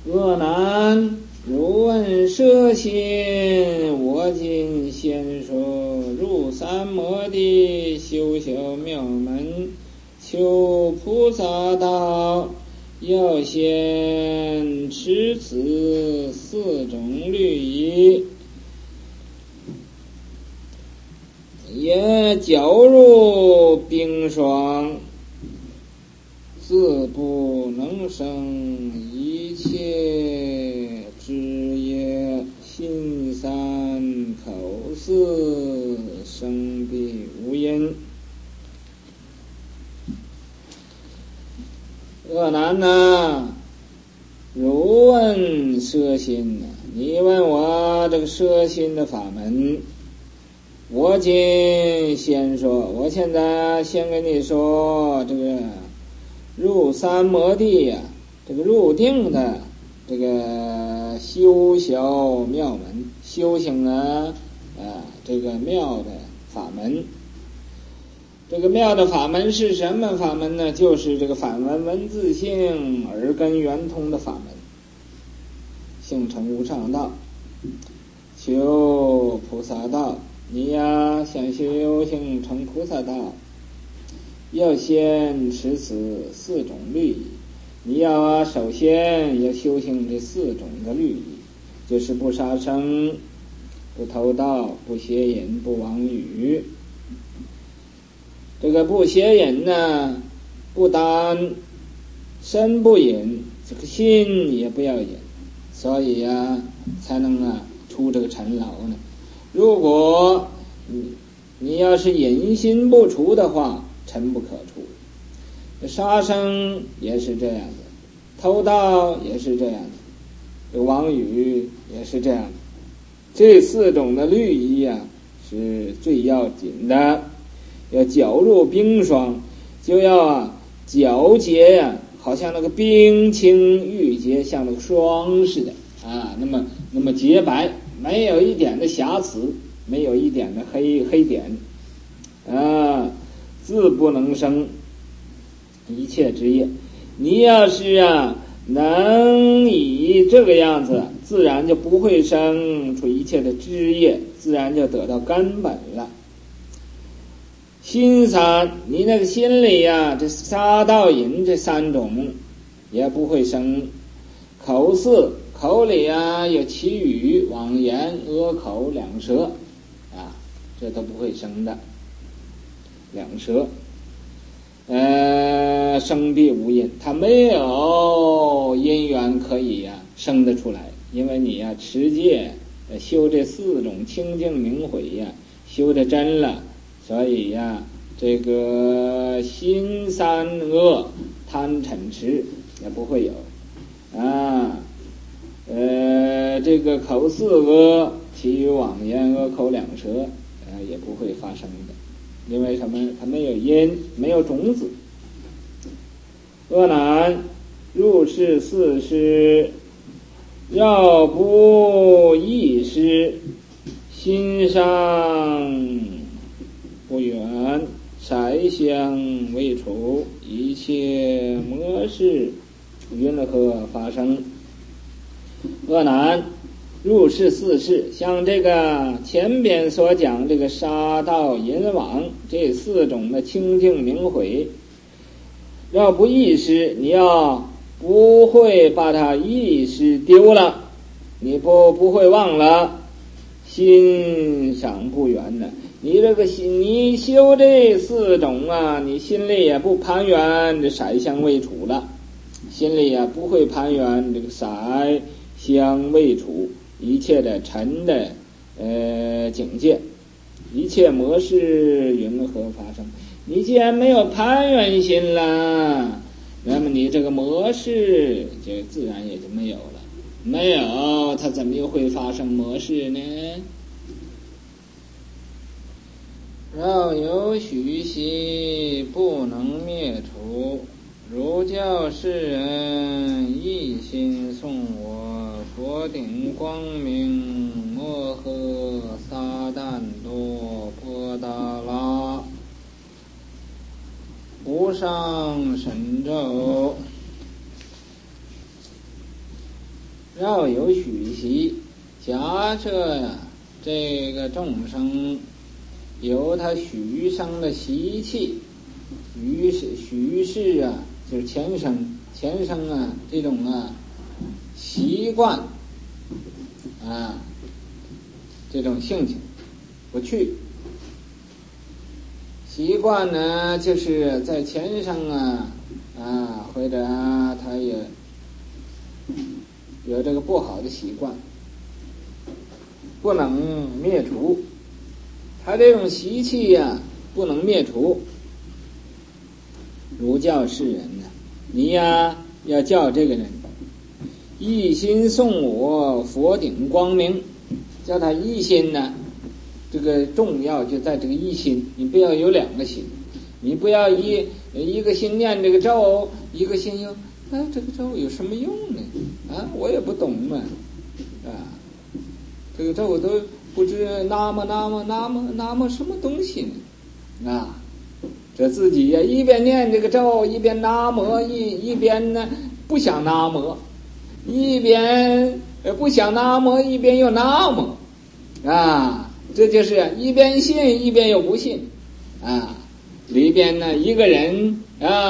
恶男，如问舍心，我今先说，入三摩地，修修妙门，求菩萨道，要先持此四种律仪，也搅入冰霜，自不能生一切枝叶，心三口四生必无因。恶男呐，如问舍心呐，你问我这个舍心的法门，我今先说，我现在先跟你说这个入三摩地呀，这个入定的这个修小妙门，修行这个妙的法门。这个妙的法门是什么法门呢？就是这个反闻闻自性，耳根圆通的法门，性成无上道，求菩萨道。你呀，想修行成菩萨道，要先持此四种律仪。你要首先要修行这四种的律仪，就是不杀生、不偷盗、不邪淫、不妄语。这个不邪淫呢，不单身不淫，这个心也不要淫，所以呀，才能出这个尘劳呢。如果你要是淫心不除的话，尘不可除。杀生也是这样的，偷盗也是这样的，妄语也是这样的。这四种的律仪呀，是最要紧的。要搅入冰霜，就要皎洁呀，好像那个冰清玉洁，像那个霜似的那么洁白，没有一点的瑕疵，没有一点的黑点自不能生一切之业。你要是能以这个样子，自然就不会生出一切的枝叶，自然就得到根本了。心三，你那个心里这杀盗淫这三种也不会生。口四，口里有绮语、妄言、恶口、两舌这都不会生的。两舌生必无因，它没有因缘可以生得出来，因为你持戒修这四种清净明慧修得真了，所以这个心三恶贪嗔痴也不会有这个口四恶绮语妄言恶口两舌也不会发生的。因为什么？它没有因，没有种子。恶男，入世四施，绕不异施，心上不远，色香未除，一切魔事云何发生？恶男，入世四施，像这个前边所讲这个杀盗淫妄这四种的清净明慧，要不异施，你要不会把它异施丢了，你不会忘了，心上不远的。你这个心，你修这四种你心里也不攀缘这色香味触了，心里不会攀缘这个色香味触一切的尘的境界，一切魔事云何发生？你既然没有攀缘心了，那么你这个魔事就自然也就没有了。没有，它怎么又会发生魔事呢？绕有许息不能灭除，如教世人一心诵我，佛顶光明摩诃萨旦多波达拉，无上神咒。 绕有许习。假设呀，这个众生有他许生的习气，许是啊，就是前生啊，这种啊习惯啊，这种性情不去。习惯呢，就是在前生或者他也有这个不好的习惯，不能灭除。他这种习气呀，不能灭除。儒教世人呢，你呀要叫这个人一心诵我佛顶光明，叫他一心呢，这个重要就在这个一心，你不要有两个心，你不要一个心念这个咒，一个心用这个咒有什么用呢？我也不懂嘛，这个咒都不知那么什么东西呢？这自己呀一边念这个咒，一边那么一边呢不想那么，一边不想那么，一边又那么这就是一边信一边又不信里边呢一个人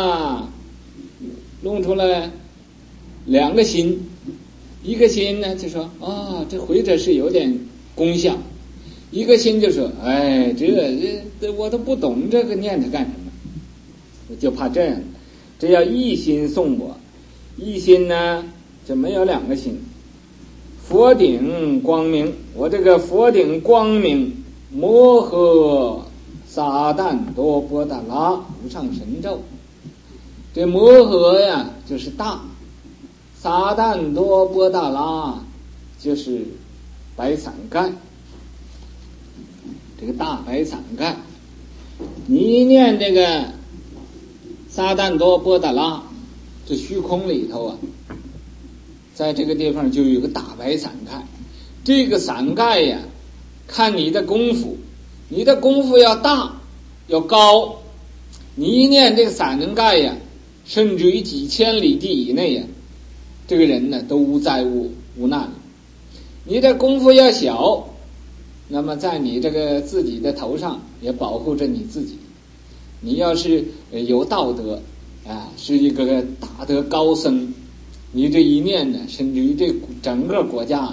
弄出来两个心，一个心呢就说这回者是有点功效，一个心就说这我都不懂这个念它干什么，我就怕这样，这要一心诵我，一心呢就没有两个心。佛顶光明，我这个佛顶光明，摩诃萨旦多波达拉无上神咒。这摩诃呀就是大，撒旦多波达拉就是白伞盖，这个大白伞盖，你一念这个撒旦多波达拉，这虚空里头在这个地方就有个大白伞盖，这个伞盖呀看你的功夫，你的功夫要大要高，你一念这个伞盖呀，甚至于几千里地以内这个人呢都无灾无难。你的功夫要小，那么在你这个自己的头上也保护着你自己。你要是有道德是一个大德高僧，你这一念呢，甚至于这整个国家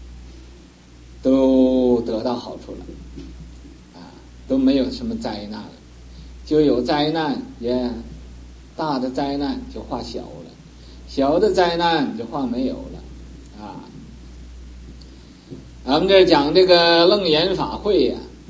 都得到好处了都没有什么灾难了。就有灾难大的灾难就化小了，小的灾难就化没有了咱们这讲这个楞严法会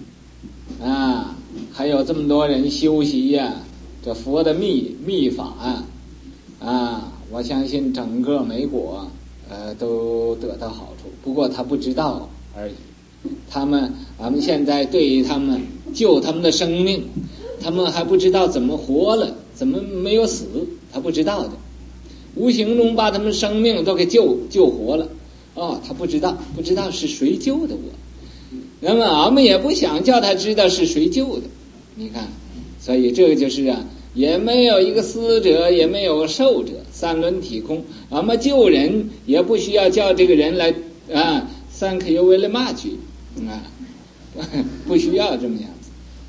还有这么多人修习这佛的密法我相信整个美国都得到好处，不过他不知道而已。咱们现在对他们救他们的生命，他们还不知道怎么活了，怎么没有死，他不知道的，无形中把他们生命都给救活了他不知道是谁救的我，那么俺们也不想叫他知道是谁救的，你看，所以这个就是也没有一个思者，也没有受者，三轮体空。俺们救人也不需要叫这个人来thank you very much不需要这么样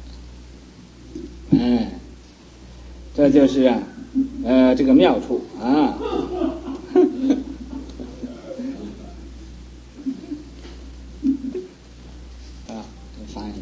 子。这就是这个妙处翻译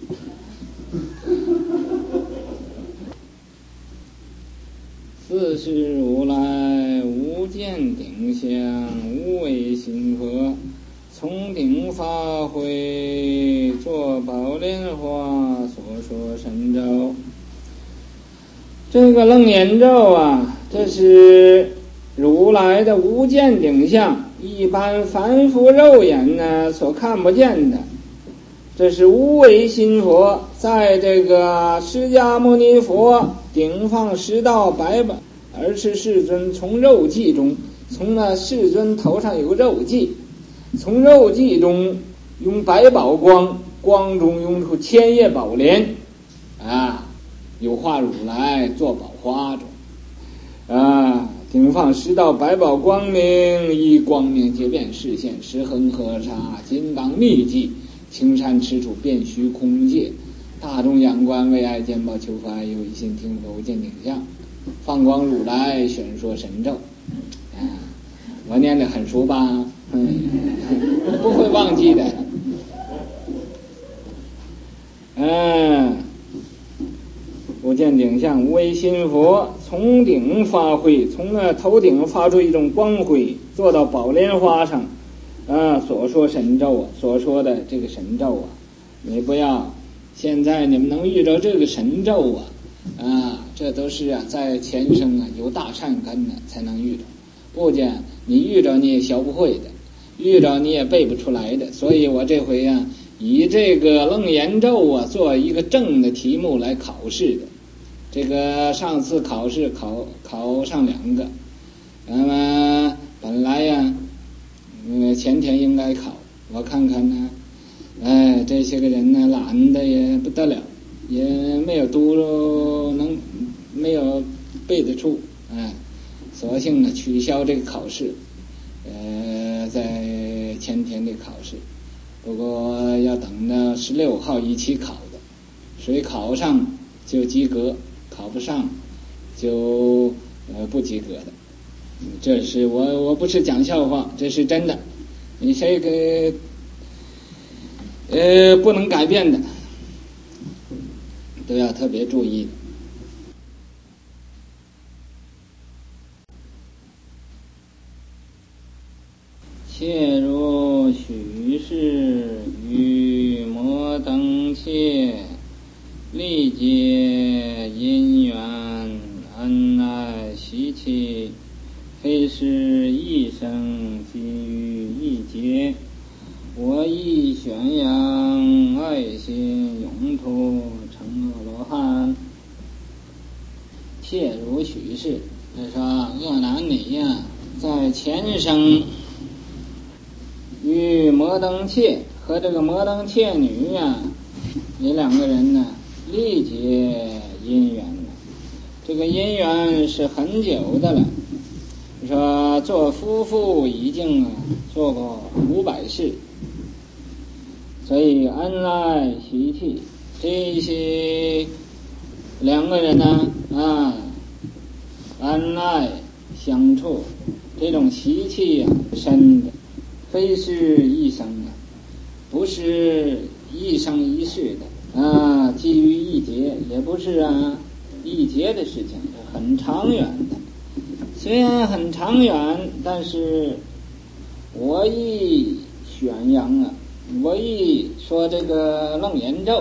四是如来无见顶相，无为心佛，从顶发挥，作宝莲花所说神咒。这个楞严咒这是如来的无见顶相，一般凡夫肉眼呢所看不见的。这是无为心佛，在这个释迦牟尼佛顶放10道白板，而是世尊从肉髻中，从那世尊头上有个肉髻，从肉髻中用百宝光中用出千叶宝莲有化如来做宝花中顶放十道百宝光明，以光明皆变视现，十恒河沙金刚秘籍，青山持处遍虚空界，大众仰观为爱见报求佛爱有一心听佛见景象，放光如来宣说神咒。我念得很熟吧？不会忘记的。不见景象，无为心佛，从顶发挥，从那头顶发出一种光辉，做到宝莲花上，所说神咒啊，所说的这个神咒啊，你不要，现在你们能遇着这个神咒啊，这都是在前生有大善根才能遇着，不见你遇着你也学不会的，遇着你也背不出来的，所以我这回以这个楞严咒做一个正的题目来考试的。这个上次考试考上2个，那么本来前天应该考，我看看呢，这些个人呢懒的也不得了，也没有没有背得出，索性呢取消这个考试，在前天的考试，不过要等到16号一起考的，谁考上就及格，考不上就不及格的。这是我不是讲笑话，这是真的，你这个不能改变的，都要特别注意的。切如许氏与摩登切，历劫因缘恩爱习气，非是一生即于一劫。我亦宣扬爱心永土成阿罗汉。切如许氏，就说恶男你在前生与摩登切和这个摩登切女你2个人历劫姻缘了，这个姻缘是很久的了。说做夫妇已经做过500世，所以恩爱习气这些2个人恩爱相处这种习气深的，非是一生不是一生一世的基于一劫，也不是一劫的事情，很长远的。虽然很长远，但是我亦宣扬我亦说这个楞严咒，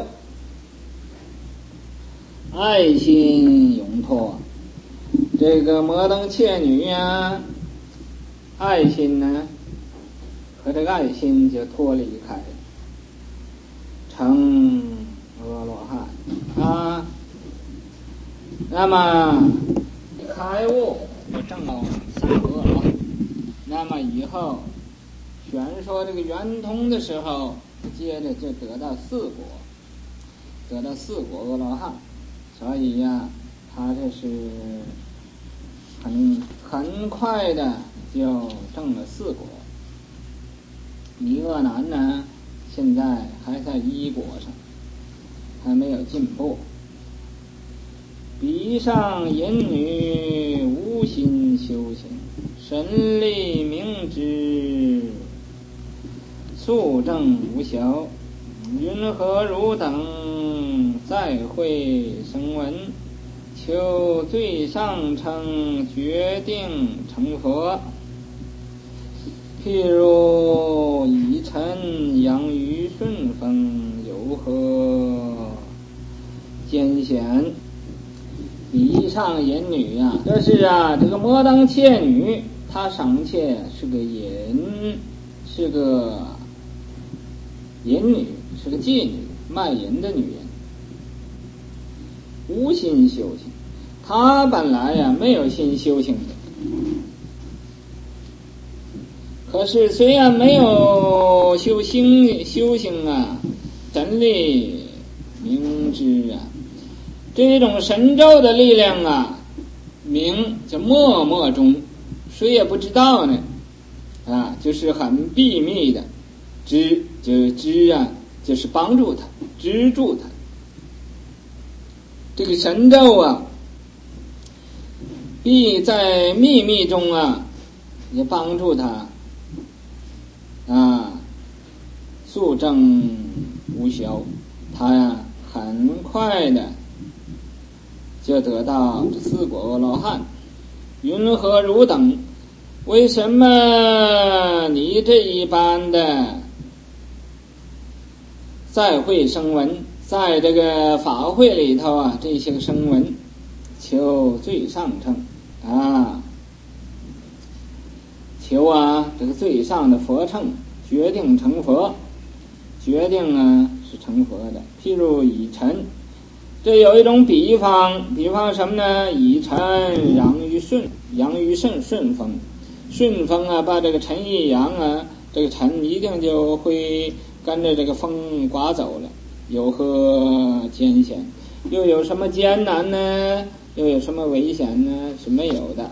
爱心永脱。这个摩登切女爱心和这个爱心就脱离开了，成阿罗汉那么开悟就证了3个了。那么以后宣说这个圆通的时候，接着就得到4果，得到4果阿罗汉。所以他这是很快的就证了4果。你恶男现在还在1果上，还没有进步。彼上淫女无心修行，神力明知速证无效，云何汝等再会声闻，求最上乘决定成佛。譬如以尘养于顺风，有何艰险？彼上淫女这是这个摩登切女，她尚且是个淫女，是个妓女，卖淫的女人，无心修行。她本来没有心修行的，可是虽然没有修行真理明知这种神咒的力量明就默默中，谁也不知道呢，就是很秘密的，就是帮助他，资助他。这个神咒必在秘密中也帮助他速证无休，他很快的就得到四果阿罗汉。云何汝等？为什么你这一般的在会声闻，在这个法会里头这些声闻求最上乘求这个最上的佛乘，决定成佛，决定是成佛的。譬如以尘，这有一种比方什么呢？以尘扬于顺风，顺风把这个尘一扬这个尘一定就会跟着这个风刮走了。有何艰险？又有什么艰难呢？又有什么危险呢？是没有的。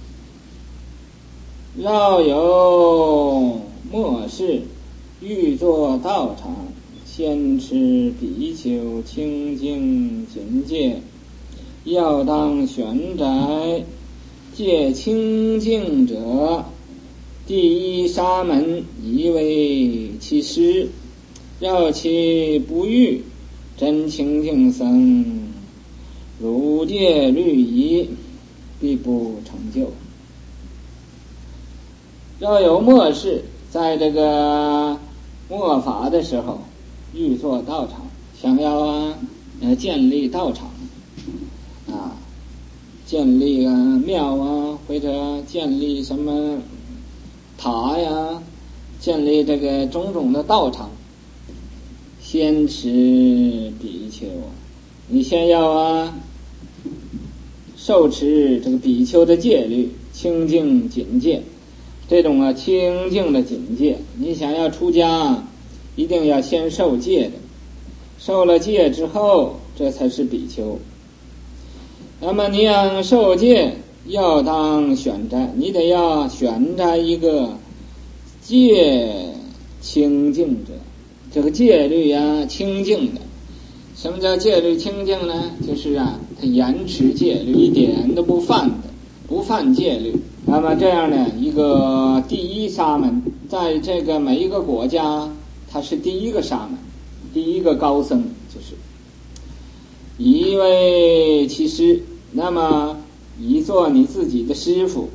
绕有末世，欲作道场，先持比丘清净警戒，要当玄斋，戒清净者，第一沙门以为其师，要其不欲，真清净僧，如戒律仪，必不成就。要有末世，在这个末法的时候，欲做道场，想要建立道场建立庙或者建立什么塔建立这个种种的道场，先持比丘，你先要受持这个比丘的戒律，清净警戒。这种清净的警戒，你想要出家，一定要先受戒的，受了戒之后，这才是比丘。那么你要受戒，要当选斋，你得要选斋一个戒清净者，这个戒律清净的。什么叫戒律清净呢？就是他严持戒律，一点都不犯戒律。那么这样呢，一个第一沙门，在这个每一个国家，他是第一个沙门，第一个高僧，就是以为其师，那么以做你自己的师傅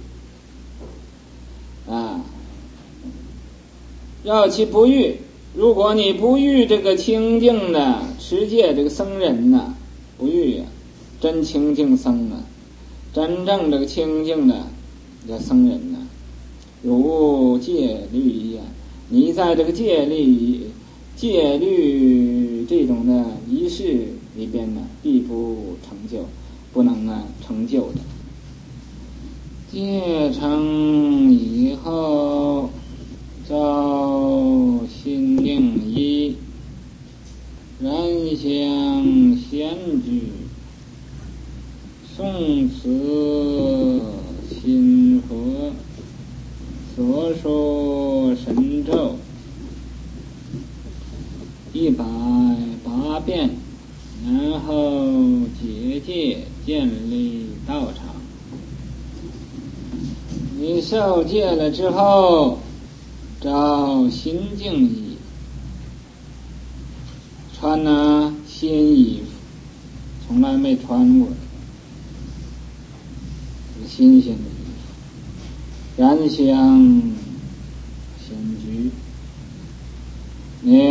要其不欲。如果你不欲这个清净的持戒这个僧人不欲真清净僧真正这个清净的这僧人如戒律仪你在这个戒律这种的仪式里边必不成就，不能成就的。戒成以后，照心令一，然相先居，诵持心佛所说神咒180遍，然后结戒建立道场。你受戒了之后，照新净衣，穿新衣服，从来没穿过新鲜的衣服，燃香先居。你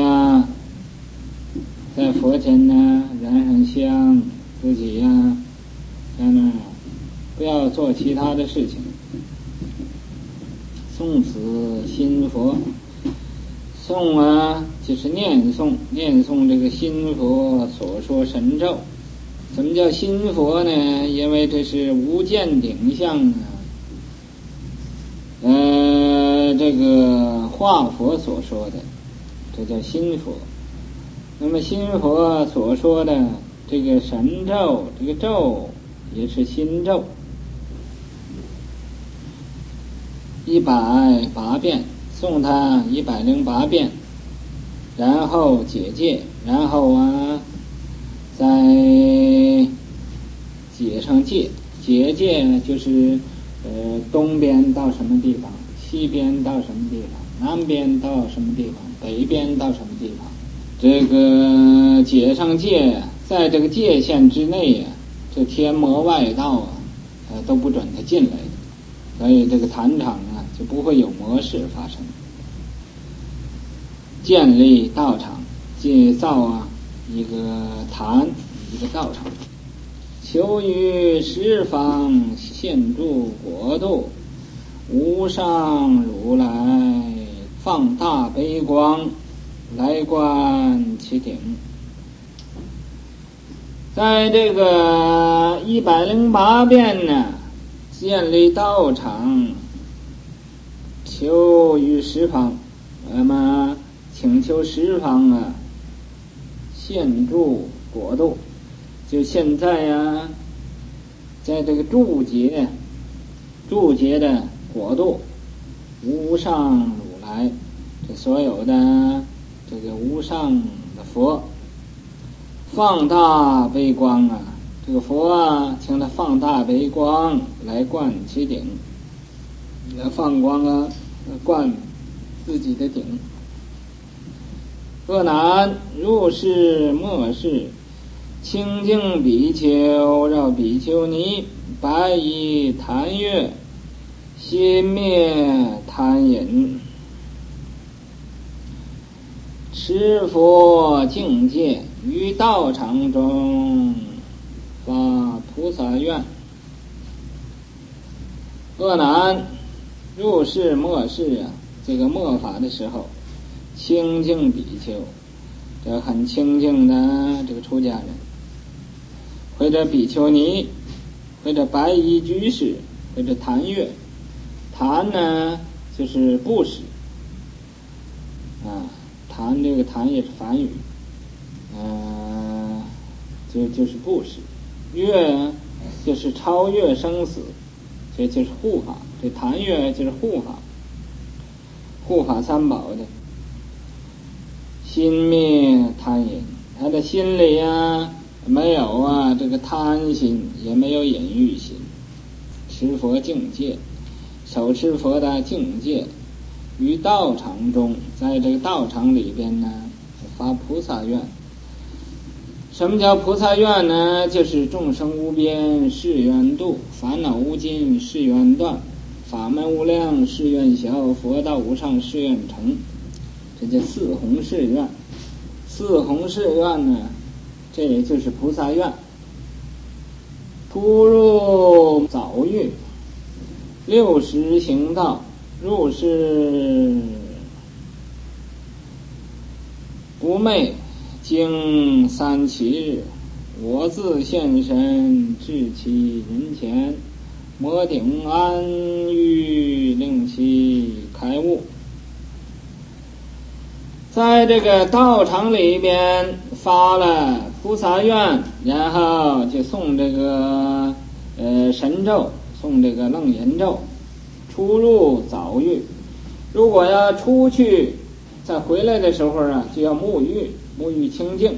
在佛前燃上香，自己在那不要做其他的事情。诵此心佛，诵就是念诵这个心佛所说神咒。什么叫心佛呢？因为这是无见顶相这个化佛所说的，这叫心佛。那么心佛所说的这个神咒，这个咒也是心咒 108遍，诵它108遍，然后解戒，然后再解上戒。解戒呢，就是东边到什么地方，西边到什么地方，南边到什么地方，北边到什么地方。这个解上戒，在这个界限之内这天魔外道都不准他进来的，所以这个坛场就不会有魔事发生。建立道场，造一个坛，一个道场，求于十方现住国度，无上如来放大悲光来观其顶。在这个108遍呢，建立道场，求于十方，那么请求十方现住国度。就现在在这个注解的国度，无上如来，这所有的这个无上的佛，放大悲光这个佛请他放大悲光来灌其顶，放光灌自己的顶。若难入世末世，清净比丘绕比丘尼，白衣檀月，心灭贪淫，持佛境界，于道场中发菩萨愿。若难入世末世这个末法的时候，清净比丘，这很清净的这个出家人，或者比丘尼，或者白衣居士，或者檀月。檀呢就是布施檀，这个檀也是梵语，就是布施。月就是超越生死，这就是护法。这檀月就是护法，护法三宝的。心灭贪淫，他的心里没有这个贪心，也没有淫欲心。持佛境界，手持佛的境界，于道场中，在这个道场里边发菩萨愿。什么叫菩萨愿呢？就是众生无边誓愿度，烦恼无尽誓愿断，法门无量誓愿消，佛道无上誓愿成。这叫四弘誓愿。四弘誓愿呢，这也就是菩萨愿。突入早欲，60行道，入世不昧，经37日，我自现身至其人前，摩顶安欲，令其开悟。在这个道场里边发了菩萨愿，然后就诵这个神咒，诵这个楞严咒。出入早浴，如果要出去再回来的时候就要沐浴清净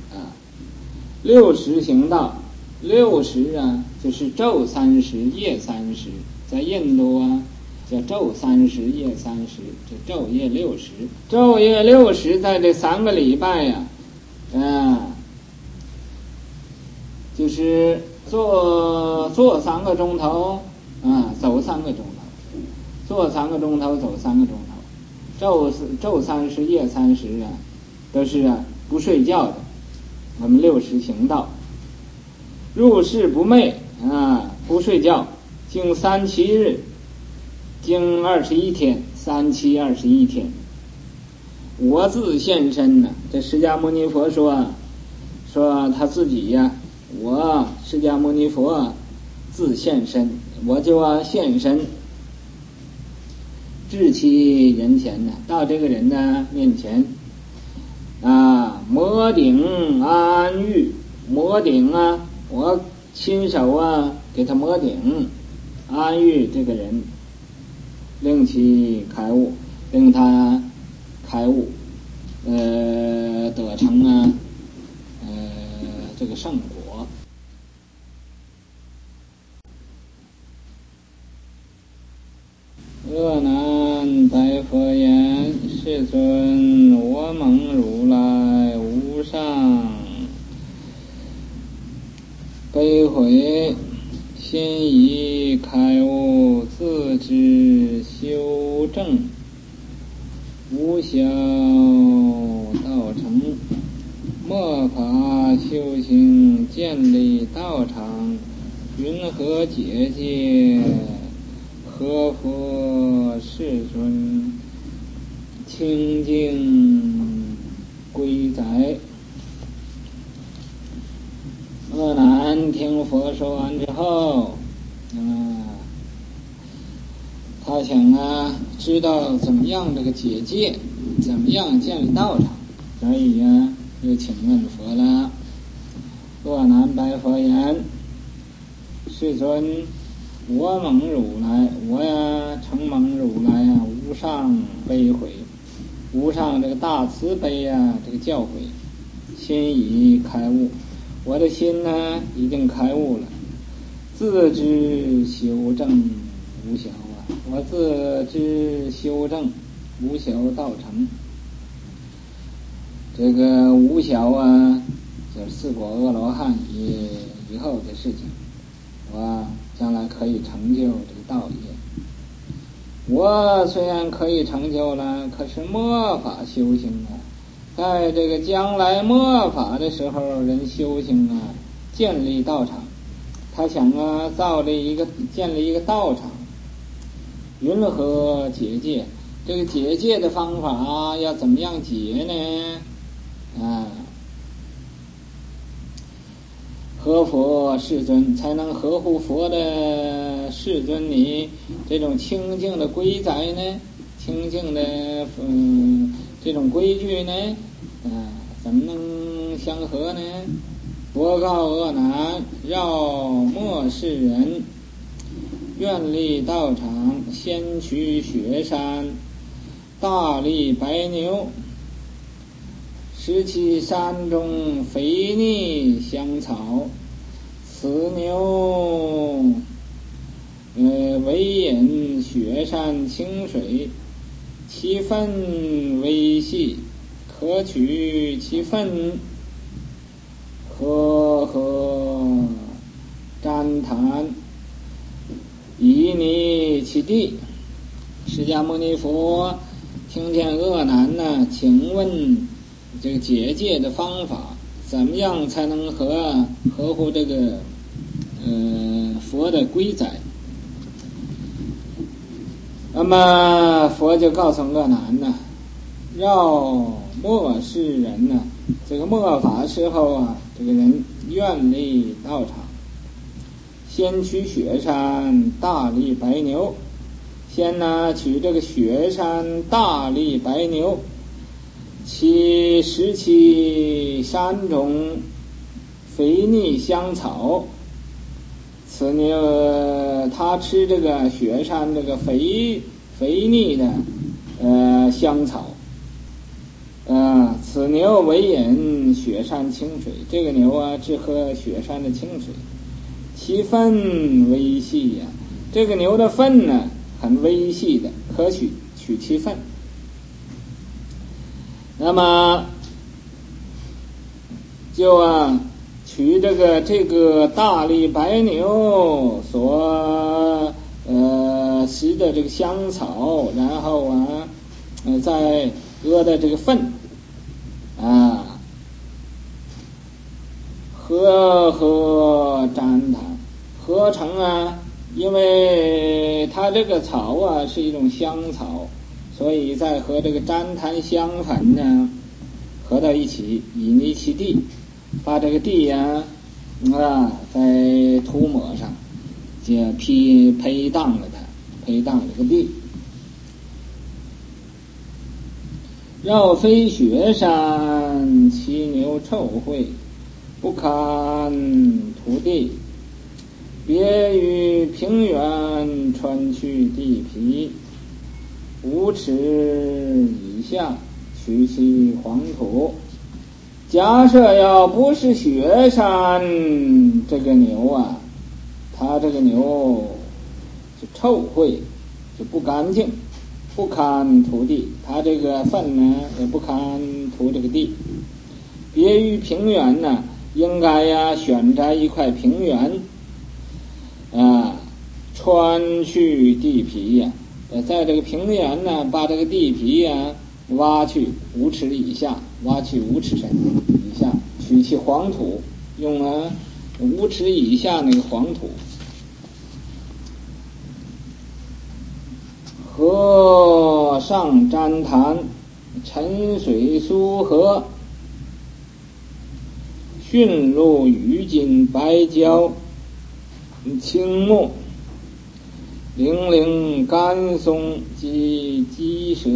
60行道，60就是昼30夜30，在印度叫昼30夜30，这昼夜60，昼夜60在这3个礼拜就是坐3个钟头走3个钟头，坐3个钟头走3个钟头，昼30夜30都是不睡觉的。我们60行道，入世不寐不睡觉，经37日，经21天，37 21天。我自现身这释迦牟尼佛说他自己我释迦牟尼佛自现身，我就现身至其人前到这个人的面前摩顶安浴，摩顶我亲手给他摩顶安浴这个人。 令其开悟，令他开悟，得成这个圣果。阿难白佛言：世尊，我蒙如来无上悲悔，心已开悟，自知修正，无效道成，末法修行，建立道场，云何结界？何佛世尊，清净归宅。阿难听佛说完之后，他想知道怎么样这个解戒，怎么样建立道场，所以又请问佛了。阿难白佛言：世尊，我蒙如来，我承蒙如来无上悲悔，无上这个大慈悲这个教诲，心已开悟，我的心已经开悟了，自知修正无效我自知修正无效道成。这个无效就是四果阿罗汉以后的事情，我将来可以成就这个道业。我虽然可以成就了，可是末法修行在这个将来末法的时候，人修行建立道场，他想建立一个道场，云何结界？这个结界的方法要怎么样结呢？合佛世尊，才能合乎佛的世尊你这种清净的规宅呢？清净的这种规矩呢？怎么能相合呢？佛告阿难：绕末世人，愿立道场，先取雪山，大力白牛，使其山中肥腻香草，此牛为饮雪山清水，其分微细，可取其分，和旃檀，以泥其地。释迦牟尼佛听见阿难请问这个结界的方法，怎么样才能合乎这个佛的规载？那么佛就告诉阿难绕末世人这个末法时候这个人愿立道场，先取雪山，大力白牛。先取这个雪山大力白牛，使其山中肥腻香草。此牛他吃这个雪山这个肥腻的香草。此牛为饮雪山清水，这个牛只喝雪山的清水。其分微细这个牛的分很微细的，可取其分。那么就取这个大力白牛所食的这个香草，然后再割的这个粪和旃檀合成因为它这个草是一种香草，所以再和这个旃檀香粉合到一起，以泥其地，把这个地再涂抹上，就培荡这个地。绕飞雪山，骑牛臭秽，不堪土地，别于平原，穿去地皮， 5尺以下，取其黄土。假设要不是雪山这个牛啊，它这个牛就臭秽，就不干净，不堪涂地，它这个粪呢也不堪涂这个地。别于平原呢，应该呀选择一块平原穿去地皮呀，在这个平原呢把这个地皮呀挖去5尺以下，挖去5尺深以下，取其黄土，用了5尺以下那个黄土。河上沾潭，沉水苏河，驯鹿羽巾白蕉青木，零零甘松及鸡蛇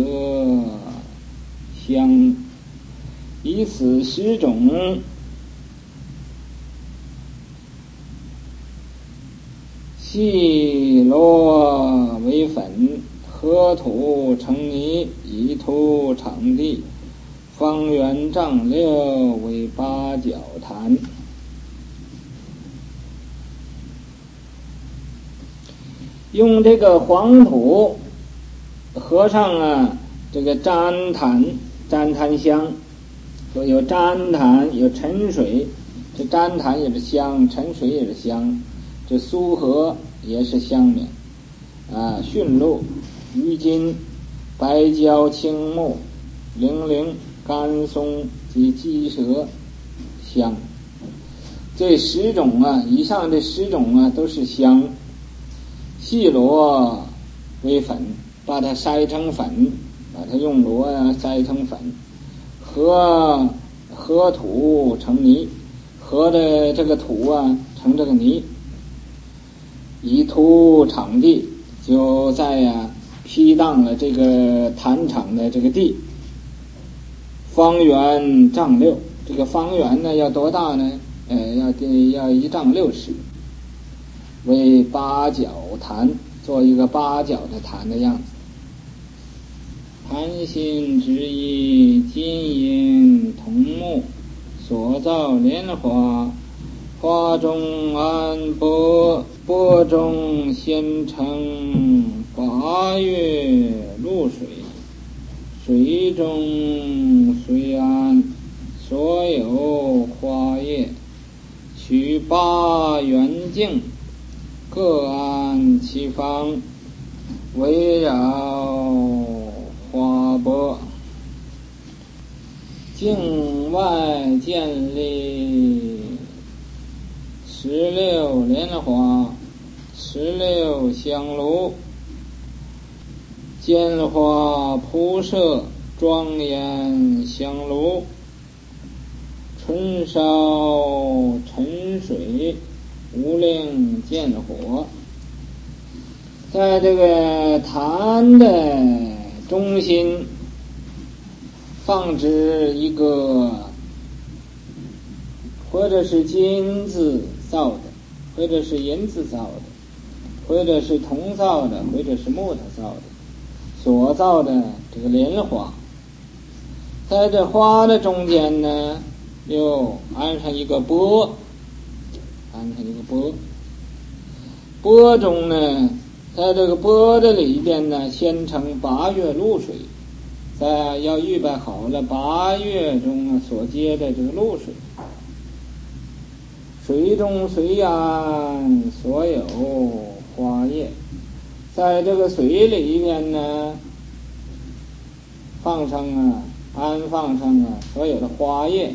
香，以此10种，细罗为粉，合土成泥，以土场地，方圆丈6为8角坛。用这个黄土和上啊这个粘檀香，说有粘檀有沉水，这粘檀也是香，沉水也是香，这苏合也是香茗驯鹿羽巾白蕉青木零零甘松及鸡蛇香。这10种啊，以上这10种啊都是香。细罗为粉，把它筛成粉，把它用罗筛成粉，和土成泥，和的这个土啊成这个泥，以土场地，就在批荡了这个坛场的这个地，方圆丈6，这个方圆呢要多大呢？要1丈6尺，为8角坛，做一个8角的坛的样子。坛心之一，金银铜木所造莲花，花中安钵，钵中先盛8月露水，水中虽安所有花叶，取8圆镜，各安其方，围绕花钵。境外建立16莲花，16香炉，间花铺设庄严香炉，春烧沉水，无令见火。在这个坛的中心放置一个或者是金子造的，或者是银子造的，或者是铜造的，或者是木头造的所造的这个莲花。在这花的中间呢又安上一个钵，钵中呢，在这个钵的里边呢先盛8月露水，要预备好了8月中所接的这个露水，水中虽安所有花叶，在这个水里边呢安放上所有的花叶，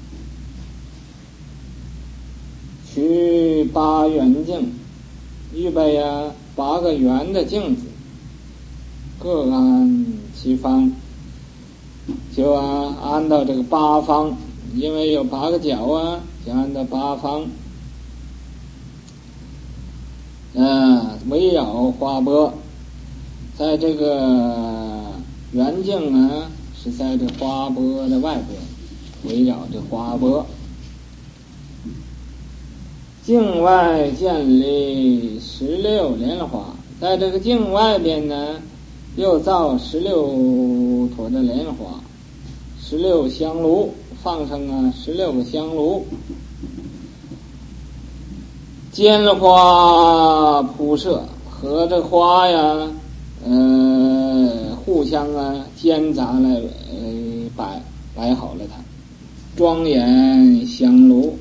取8圆镜，预备8个圆的镜子，各安其方，就安到这个8方，因为有8个角就按到8方。围绕花钵，在这个圆镜是在这花钵的外边，围绕着花钵。境外建立16莲花，在这个境外边呢又造16坨的莲花，16香炉，放上16个香炉，间花铺设，和这花呀，互相间杂来摆好了它，庄严香炉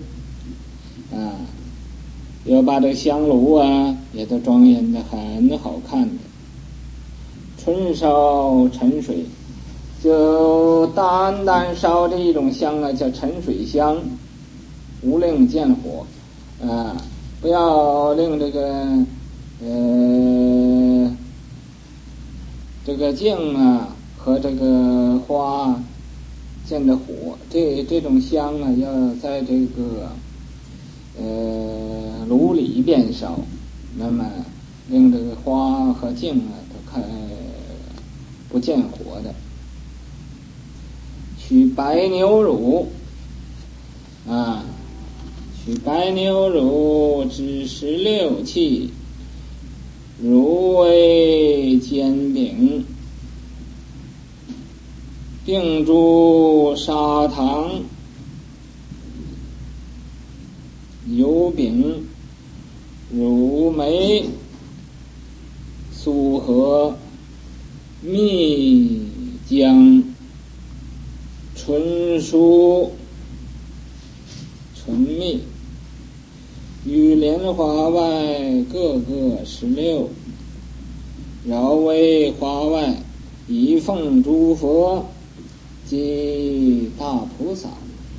要把这个香炉也都庄严的很好看的。春烧沉水，就单单烧这一种香叫沉水香，无令见火不要令这个镜和这个花见着火，这种香要在这个炉里边烧，那么令这个花和镜都看不见火的。取白牛乳取白牛乳至16器，乳为煎饼，并诸砂糖、油饼、乳梅、酥核、蜜浆、纯酥、纯蜜，与莲花外各个16，绕围花外，以奉诸佛及大菩萨。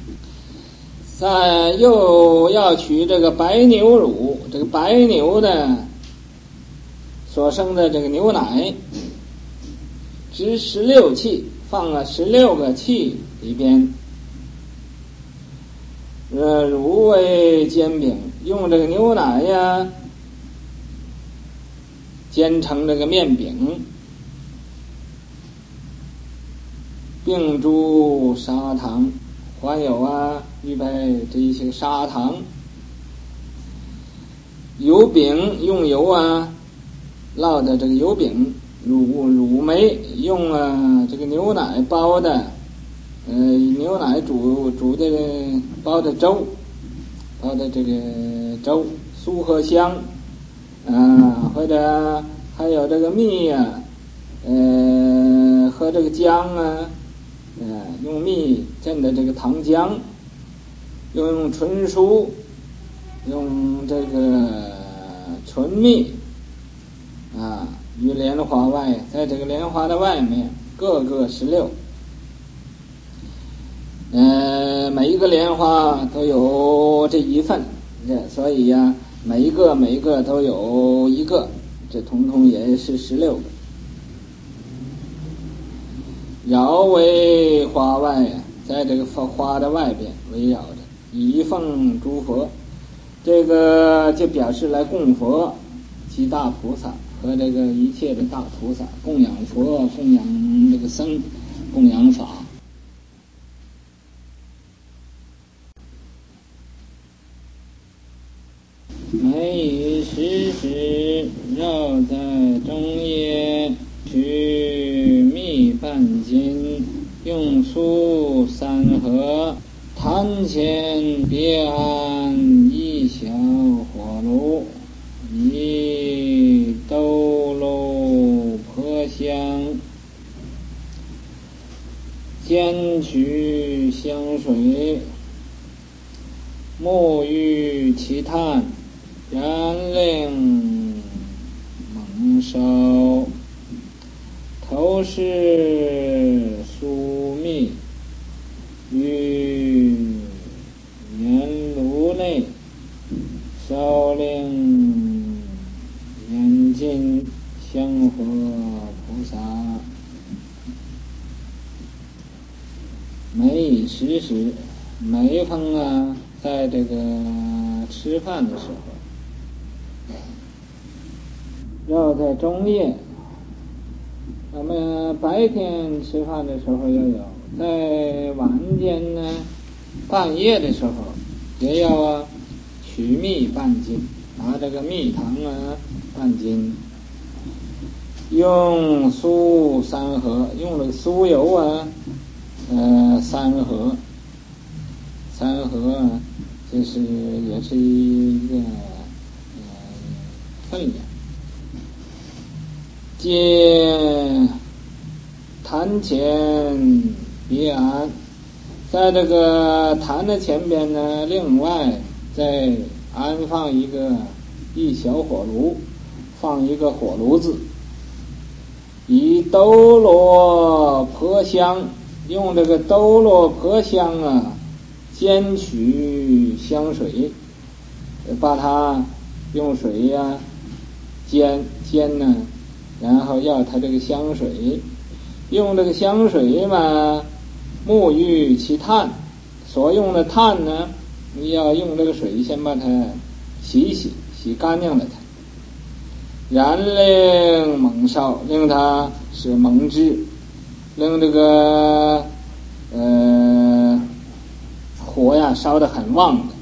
又要取这个白牛乳，这个白牛的所生的这个牛奶，值16器，放了16个器里边。乳为煎饼，用这个牛奶煎成这个面饼，并诸砂糖，还有预备这一些砂糖。油饼用油烙的这个油饼，乳梅用这个牛奶包的牛奶煮的包的粥，包的这个粥，酥和香或者还有这个蜜和这个姜用蜜浸的这个糖浆，又用纯酥，用这个纯蜜于莲花外，在这个莲花的外面各个16。每一个莲花都有这一份，所以每一个都有一个，这统统也是16个。绕围花外，在这个花的外边围绕着，以奉诸佛，这个就表示来供佛及大菩萨和这个一切的大菩萨，供养佛，供养这个僧，供养法。每以10绕在中叶，取蜜半斤，用酥3盒，坛前别安1小火炉，以兜漏颇香，煎取香水，沐浴其炭，然令猛烧，头是酥蜜，于圆炉内，烧令眼睛香火菩萨。每以10时，每逢在这个吃饭的时候，绕在中夜。我们白天吃饭的时候也有，在晚间半夜的时候也要取蜜半斤，拿这个蜜糖半斤， 用酥3盒，用了酥油啊，3盒，3盒啊，这是也是一个分量。接坛前别安，在这个坛的前边呢，另外再安放一小火炉，放一个火炉子，以兜罗婆香，用这个兜罗婆香啊，煎取香水，把它用水呀煎呢，然后要它这个香水，用这个香水嘛，沐浴其炭，所用的炭呢，你要用这个水先把它洗干净了它，然令猛烧，令它是猛炙，令这个火呀烧得很旺的。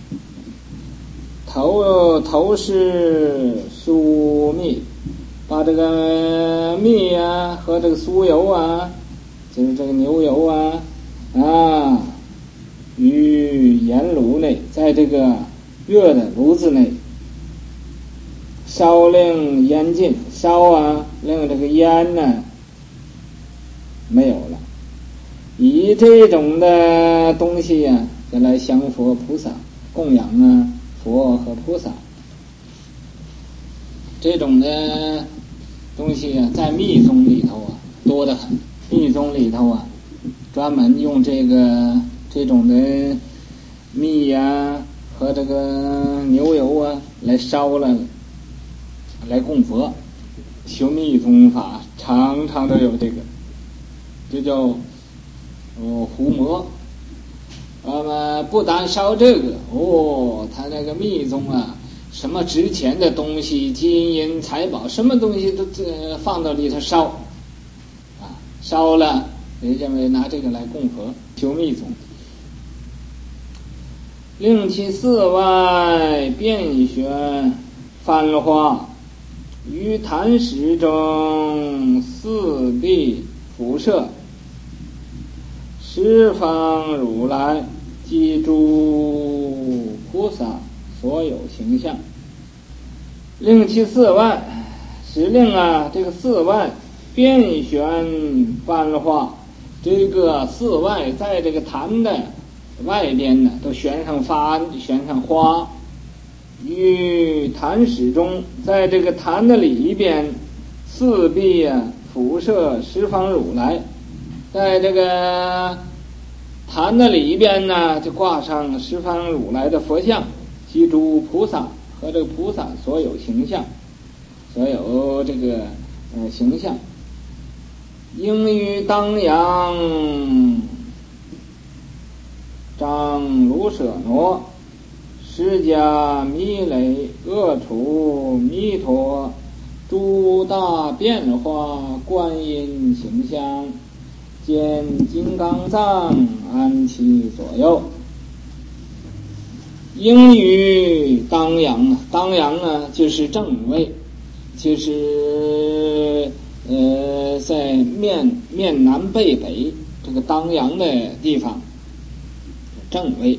头是酥蜜，把这个蜜啊和这个酥油啊，就是这个牛油啊于盐炉内，在这个热的炉子内烧，令烟尽，烧啊令这个烟呢没有了。以这种的东西啊再来香佛菩萨，供养啊佛和菩萨，这种的东西啊在密宗里头啊多得很。密宗里头啊专门用这种的蜜呀和这个牛油啊来烧了来供佛。修密宗法常常都有这个，这叫胡魔。不单烧这个他那个密宗啊，什么值钱的东西，金银财宝，什么东西都放到里头烧烧了，人认为拿这个来供佛。修密宗令其寺外遍旋繁花，于坛石中四壁辐射，十方如来及诸菩萨所有形象。令其寺外，使令啊这个寺外遍旋繁花，这个寺外在这个坛的外边呢都悬上花，于坛石中，在这个坛的里边四壁啊辐射十方如来，在这个坛的里边呢就挂上十方如来的佛像及诸菩萨和这个菩萨所有形象，所有这个形象。应于当阳张卢舍罗释迦弥勒恶楚弥陀诸大变化观音形象，见金刚藏安其左右。应于当阳，当阳呢就是正位，就是在面南背北这个当阳的地方正位。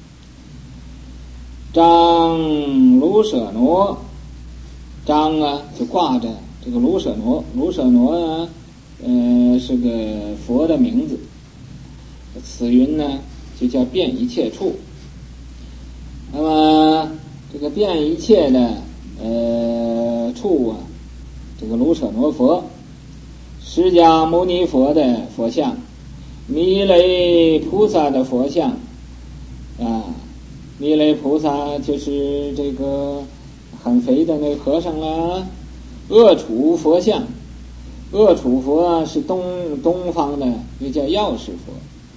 张卢舍罗，张啊就挂着这个卢舍罗，卢舍罗呢是个佛的名字，此云呢就叫遍一切处。那么这个遍一切的处啊，这个卢舍罗佛，释迦牟尼佛的佛像，弥勒菩萨的佛像弥勒菩萨就是这个很肥的那个和尚啦。恶楚佛像，恶楚佛是东方的，又叫药师佛，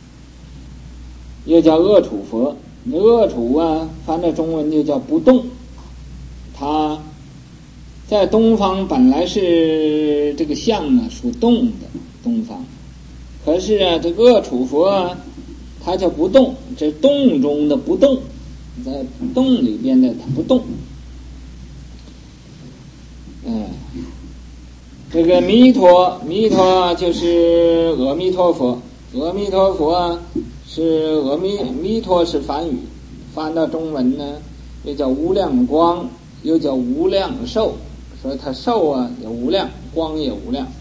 又叫恶楚佛。恶楚啊翻到中文就叫不动，它在东方本来是这个像啊属动的东方，可是啊这个恶楚佛啊它叫不动，这动中的不动，在洞里边的它不动。这这个弥陀就是阿弥陀佛，阿弥陀佛是弥陀是梵语，翻到中文呢又叫无量光，又叫无量寿，所以它寿也无量，光也无量。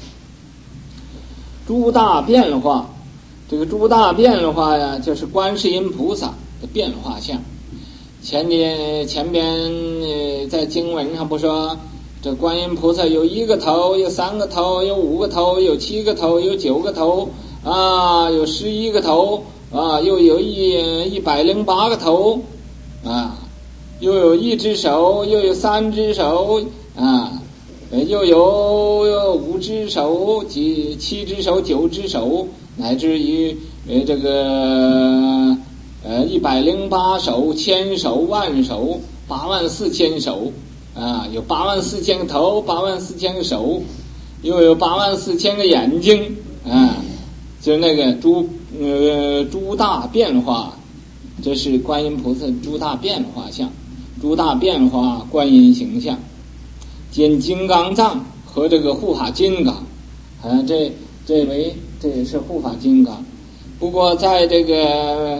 诸大变化，这个诸大变化呀，就是观世音菩萨的变化相。前边在经文上不说，这观音菩萨有1个头，有3个头，有5个头，有7个头，有9个头啊，有11个头啊，又有108个头啊，又有1只手，又有3只手啊，又有5只手、7只手、9只手，乃至于这个108手、1000手、万手、84000手啊，有84000个头、84000个手，又有84000个眼睛啊，就是那个诸大变化，这是观音菩萨诸大变化相，诸大变化观音形象，兼金刚藏和这个护法金刚，这也是护法金刚。不过在这个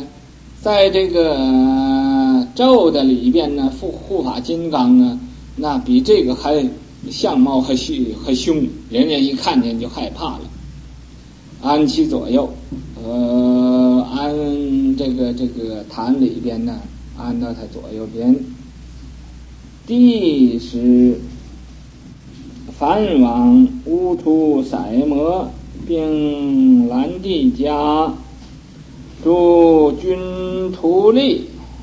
咒的里边呢，护法金刚呢，那比这个还相貌还凶，人家一看见就害怕了。安其左右，安这个坛里边呢，安到他左右边。第十，梵网乌出塞摩，并兰帝迦，诸君图利，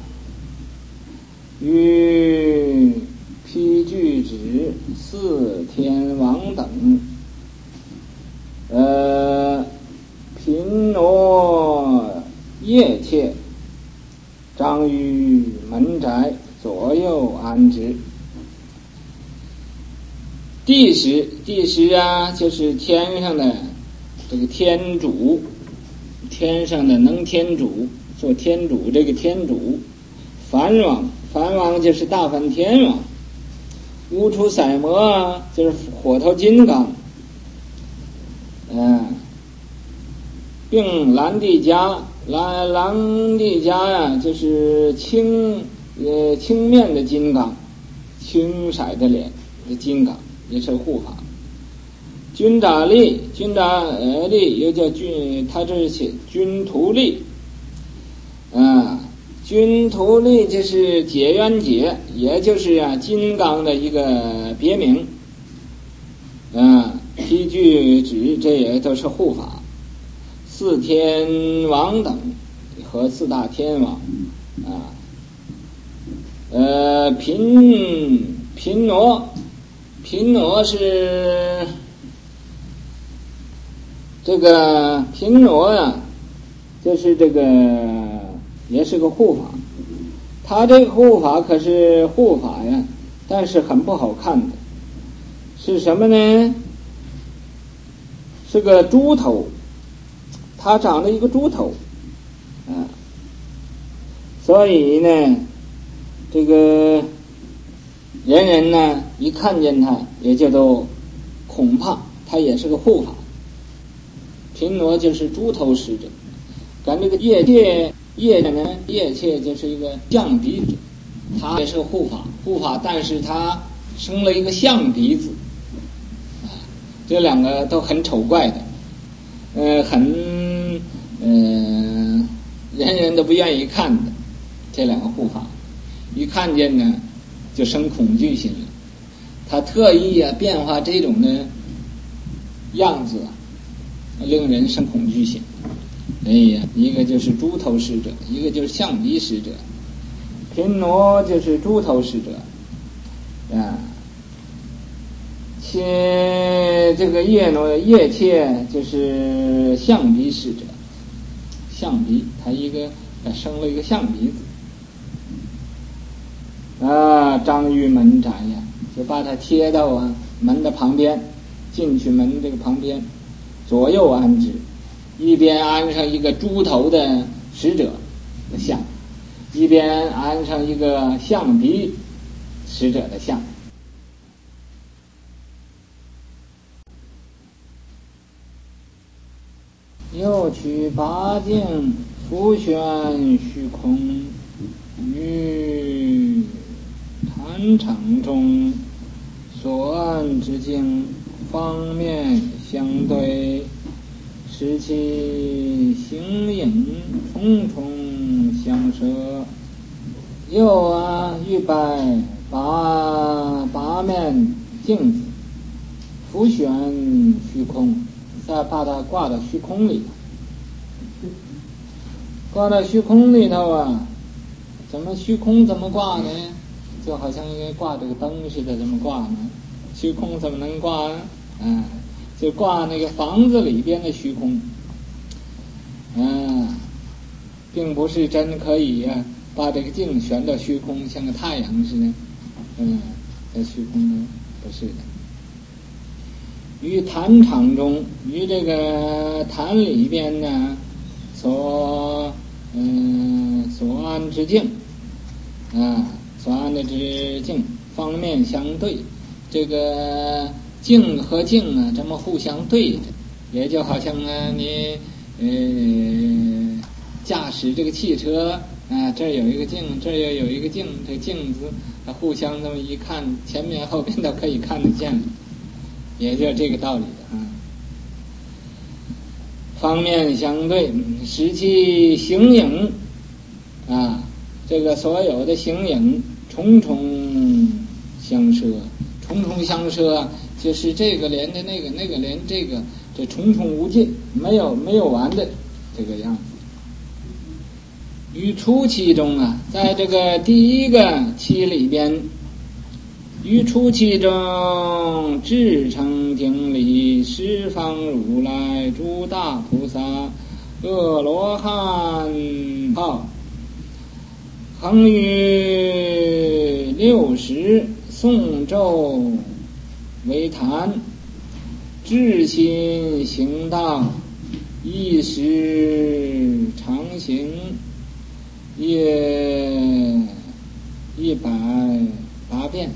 与披具止四天王等，频挪夜切，张于门宅左右安置。第十啊，就是天上的这个天主，天上的能天主，做天主，这个天主梵网就是大梵天王，乌出塞摩啊，就是火头金刚，并兰帝迦，兰帝迦呀，就是青面的金刚，青色的脸的金刚，也是护法。君扎利又叫君，他这是君图利，君图利就是解冤解，也就是金刚的一个别名，披具止，这也都是护法。四天王等和四大天王频挪是这个频挪呀，就是这个也是个护法。他这个护法可是护法呀，但是很不好看的，是什么呢？是个猪头，他长了一个猪头，所以呢，这个人呢一看见他也就都恐怕，他也是个护法。频挪就是猪头使者，咱这个夜切就是一个象鼻者，他也是个护法，但是他生了一个象鼻子，这两个都很丑怪的，人人都不愿意看的，这两个护法一看见呢就生恐惧心了。他特意变化这种的样子，令人生恐惧心。一个就是猪头使者，一个就是象鼻使者。频挪就是猪头使者，这个夜切就是象鼻使者，象鼻他一个生了一个象鼻子，张于门宅呀，就把它贴到门的旁边，进去门这个旁边，左右安置，一边安上一个猪头的使者的像，一边安上一个象鼻使者的像。 又取八境，复旋虚空，于坛场中所安之境，方面相对，使其形影重重相摄。又欲摆八面镜子，复旋虚空，再把它挂到虚空里头。挂到虚空里头啊，虚空怎么挂呢？就好像应该挂这个灯似的，怎么挂呢？虚空怎么能挂呢？就挂那个房子里边的虚空。并不是真可以把这个镜悬到虚空，像个太阳似的。在虚空中不是的。于坛场中，于这个坛里边呢，所安之境，所安的之境方面相对，这个境和境这么互相对着，也就好像你驾驶这个汽车这儿有一个镜，这儿又有一个镜，这镜子互相这么一看，前面后边都可以看得见，也就是这个道理的方面相对，使其形影这个所有的形影重重相摄，重重相摄就是这个连着那个，那个连这个，这重重无尽，没有完的这个样子。于初期中在这个第一个期里边，于初期中至诚经里，十方如来诸大菩萨阿罗汉号，恒于60诵咒为坛，至心行道，一时常行，也108遍。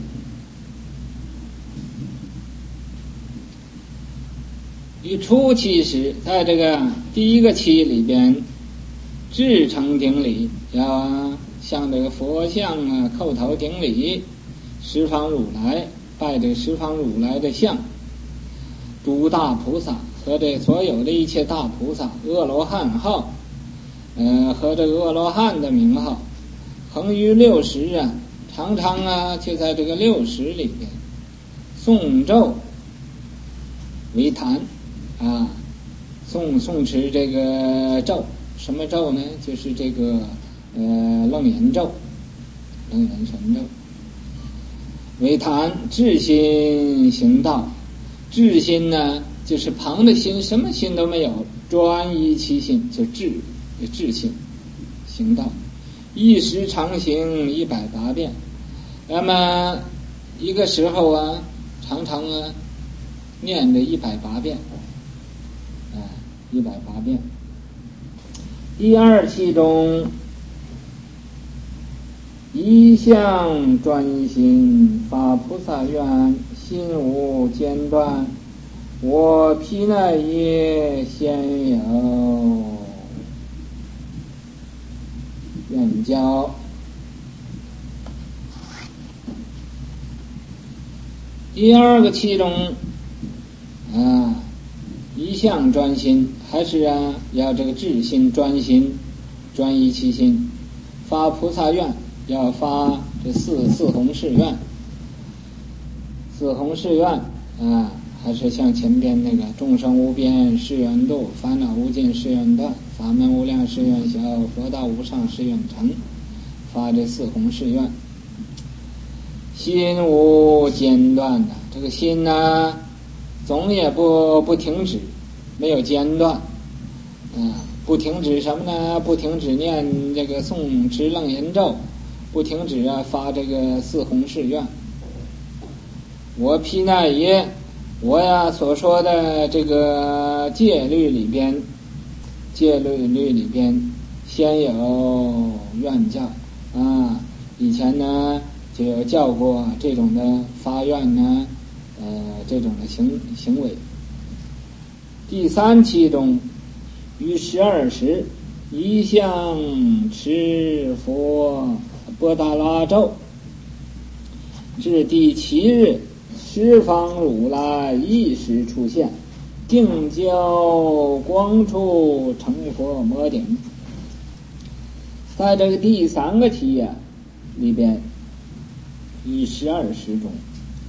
于初期时，在这个第一个期里边，至诚顶礼，要向这个佛像叩头顶礼，十方如来，拜这十方如来的像，诸大菩萨和这所有的一切大菩萨，阿罗汉号，和这个阿罗汉的名号，恒于60常常就在这个60里边诵咒为坛诵持这个咒。什么咒呢？就是这个楞严咒，楞严神咒为坛，至心行道。至心就是旁的心，什么心都没有，专一其心，就至心行道，一时常行108遍。那么一个时候常常念着108遍，108遍。第二期中，一向专心发菩萨愿，心无间断，我毗那耶现有愿教。第二个期中一向专心，还是要这个至心专心，专一其心，发菩萨愿，要发这四弘誓愿。四弘誓愿还是像前边那个众生无边誓愿度，烦恼无尽誓愿断，法门无量誓愿消，佛道无上誓愿成，发这四弘誓愿。心无间断的，这个心总也不停止，没有间断不停止什么呢？不停止念这个诵持楞严咒，不停止发这个四弘誓愿。我毗那耶，我所说的这个戒律里边先有愿教以前就有教过这种的发愿这种的行为。第三期中于12时，一向持佛波达拉咒，至第7日，十方如来一时出现，定教光处成佛摩顶。在这个第3个题呀里边，于12时中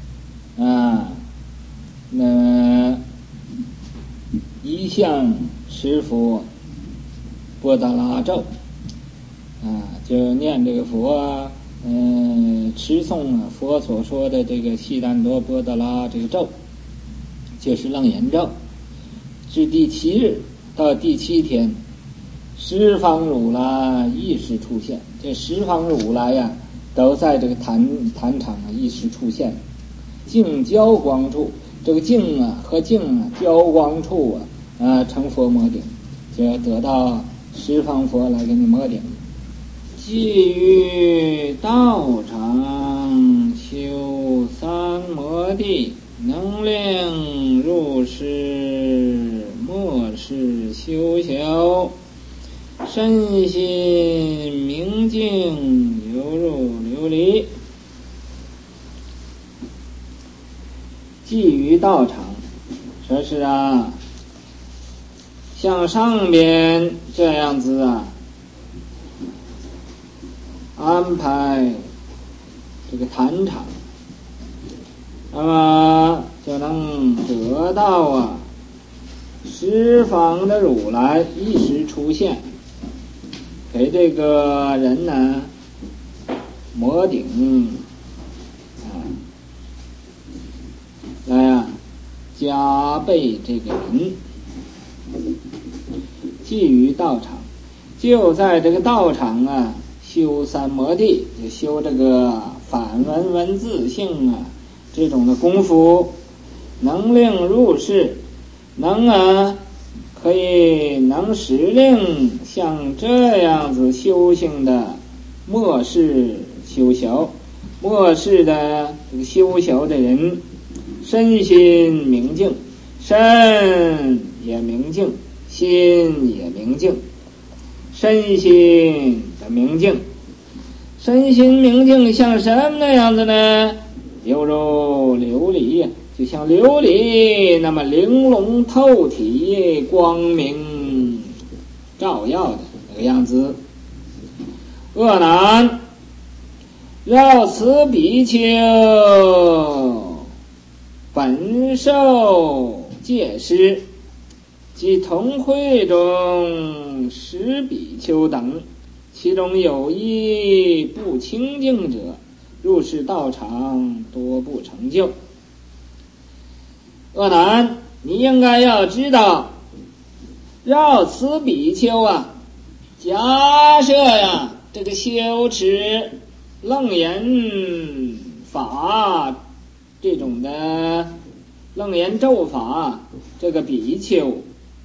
那一向持佛波达拉咒就念这个佛持诵佛所说的这个悉檀多波达拉这个咒，就是楞严咒。至第7日到第7天，十方如来一时出现。这十方如来呀，都在这个坛场一时出现。净交光处，这个净和净交光处成佛摩顶，就要得到十方佛来给你摩顶。即于道场修三摩地，能令入世莫是修小，身心明净犹如琉璃。即于道场，说是像上边这样子安排这个坛场，那么就能得到十方的如来一时出现，给这个人呢摩顶来加倍这个人。即于道场，就在这个道场修三摩地，就修这个反文文字性这种的功夫，能令入世，可以能使令像这样子修行的末世修小，末世的修小的人，身心明净，身也明净，心也明净，身心的明净，身心明净像什么样子呢？犹如琉璃，就像琉璃那么玲珑透体，光明照耀的那个样子。恶男，绕此比丘本受戒师，即同会中10比丘等，其中有一不清净者，入世道场多不成就。恶男，你应该要知道，绕此比丘假设这个修持楞严法这种的楞严咒法，这个比丘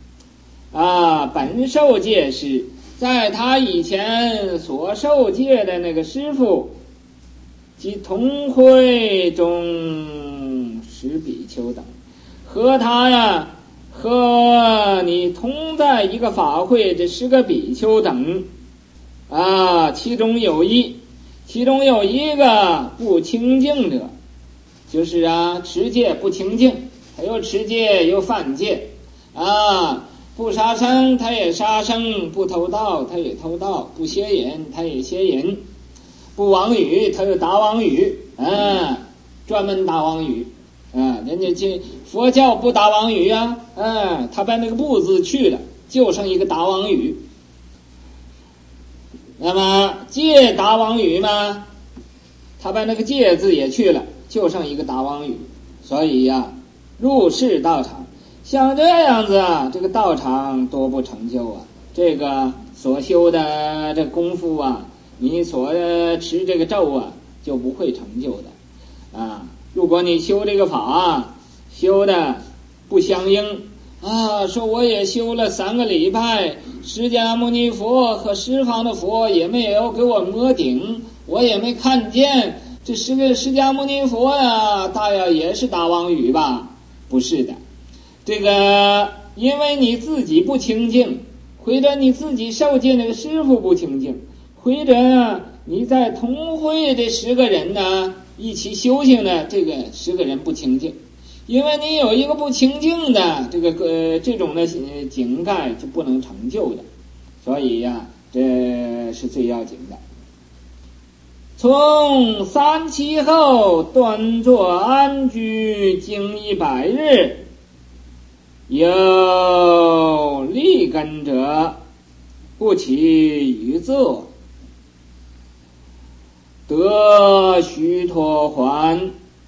本受戒师，在他以前所受戒的那个师父，即同会中10比丘等，和他和你同在一个法会，这10个比丘等其中有一个不清净者，就是持戒不清净，他又持戒又犯戒不杀生他也杀生，不偷盗他也偷盗，不邪淫他也邪淫，不妄语他又打妄语专门打妄语人家这佛教不打妄语他把那个不字去了，就剩一个打妄语。那么戒打妄语嘛，他把那个戒字也去了，就剩一个打妄语。所以入世道场像这样子这个道场多不成就这个所修的这功夫你所持这个咒就不会成就的如果你修这个法修的不相应说我也修了3个礼拜，释迦牟尼佛和十方的佛也没有给我摩顶，我也没看见这释迦牟尼佛大约也是打妄语吧？不是的，这个因为你自己不清净， 或者你自己受戒那个师父不清净，或者你在同会的10个人呢一起修行的这个10个人不清净，因为你有一个不清净的这种的境界就不能成就的，所以呀，这是最要紧的。从3期后端坐安居经100日，有立根者不起于坐，得须陀洹，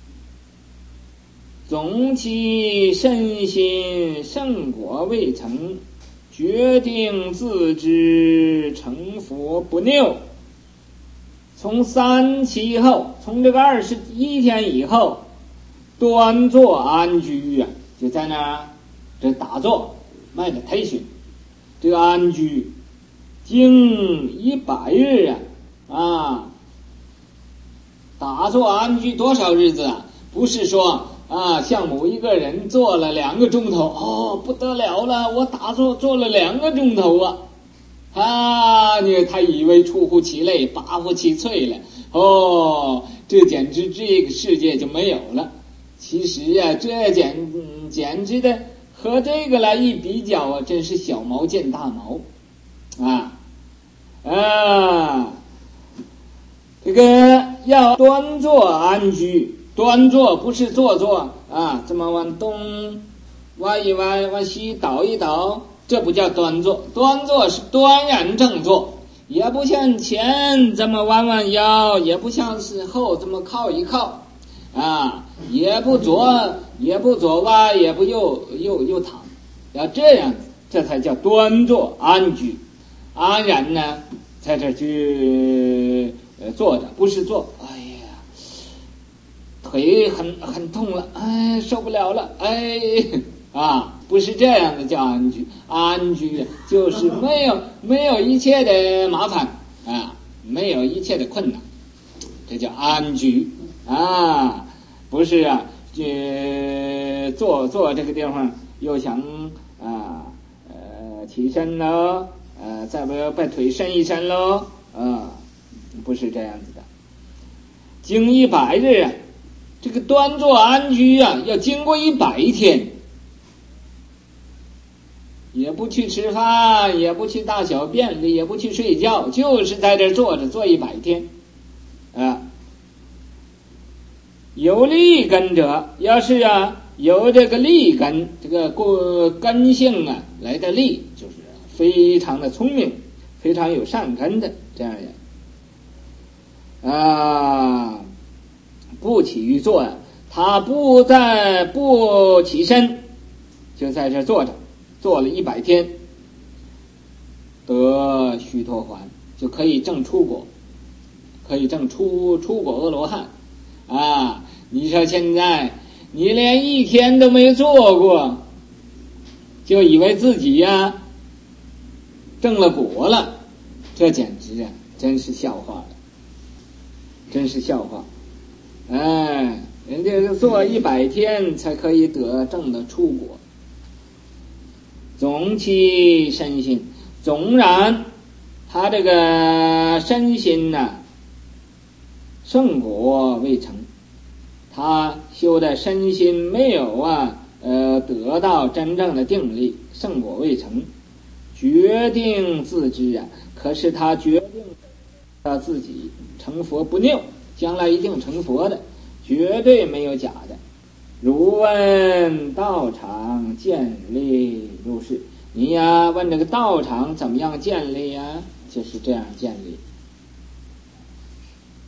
总其身心圣果未成，决定自知成佛不拗。从3期后，从这个21天以后，端坐安居啊，就在那儿这打坐 meditation， 这个安居经100日啊，打坐安居多少日子啊？不是说啊，像某一个人坐了2个钟头，哦，不得了了，我打坐了2个钟头啊！他以为出乎其类，拔乎其萃了。哦，这简直这个世界就没有了。其实啊，这简直的和这个来一比较啊，真是小毛见大毛这个要端坐安居，端坐不是坐啊，这么往东歪一歪，往西倒一倒，这不叫端坐。端坐是端然正坐，也不向前这么弯弯腰，也不向后这么靠一靠也不左歪，也不右躺，要这样子，这才叫端坐安居。安然呢，在这去坐着，不是坐，哎呀，腿很痛了，哎，受不了了，哎不是这样的叫安居。安居就是没有一切的麻烦没有一切的困难，这叫安居不是坐这个地方又想起身喽再不要把腿伸一伸喽不是这样子的。经100日这个端坐安居要经过100天，也不去吃饭，也不去大小便，也不去睡觉，就是在这坐着坐100天有立根者，要是有这个立根，这个根性来的立，就是非常的聪明，非常有善根的这样人不起于坐他不起身，就在这坐着，坐了100天，得须陀洹，就可以证出果，可以证出果阿罗汉你说现在你连1天都没做过，就以为自己证了果了，这简直真是笑话了，真是笑话。人家做100天才可以证的出果。总其身心，纵然他这个身心圣果未成，他修的身心没有得到真正的定力，圣果未成，决定自知可是他决定他自己成佛不拗，将来一定成佛的，绝对没有假的。如问道场建立如是，你问这个道场怎么样建立就是这样建立。